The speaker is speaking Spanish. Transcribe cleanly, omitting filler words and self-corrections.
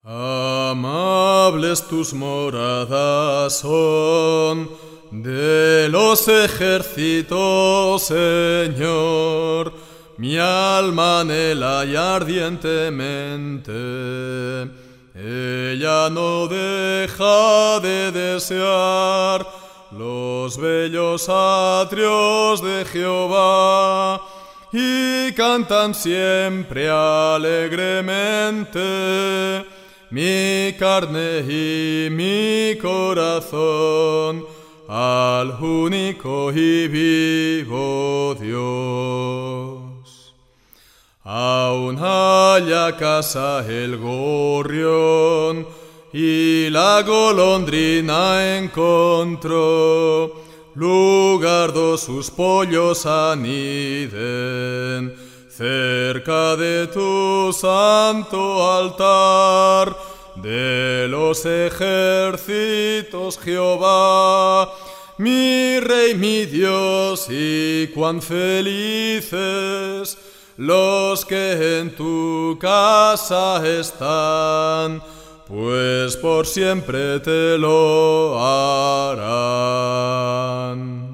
Amables tus moradas son de los ejércitos, Señor. Mi alma anhela y ardientemente, ella no deja de desear los bellos atrios de Jehová, y cantan siempre alegremente mi carne y mi corazón al único y vivo Dios. Aún halla casa el gorrión y la golondrina encontró lugar do sus pollos aniden cerca de tu santo altar. De los ejércitos, Jehová, mi Rey, mi Dios, y cuán felices los que en tu casa están, pues por siempre te lo harán.